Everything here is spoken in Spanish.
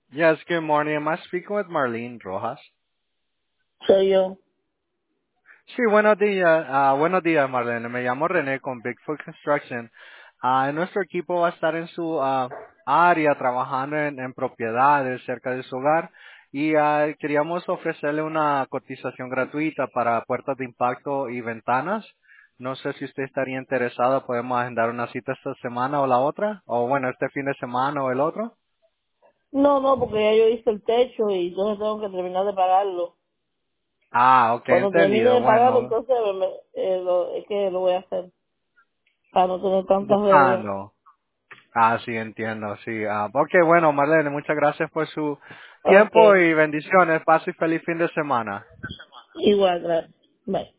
Yes, good morning. Am I speaking with Marlene Rojas? Soy yo. Sí, buenos días. Buenos días, Marlene. Me llamo René con Bigfoot Construction. Nuestro equipo va a estar en su área trabajando en propiedades cerca de su hogar y queríamos ofrecerle una cotización gratuita para puertas de impacto y ventanas. No sé si usted estaría interesado. Podemos agendar una cita esta semana o la otra, o bueno, este fin de semana o el otro. No, no, porque ya yo hice el techo y entonces tengo que terminar de pagarlo. Ok, Cuando termine entendido. de pagarlo, Bueno, entonces es que lo voy a hacer para no tener tantas deudas. buscando. Sí, entiendo, sí. Ok, bueno, Marlene, muchas gracias por su Ok, tiempo y bendiciones. Pase y feliz fin de semana. igual, gracias. Bye.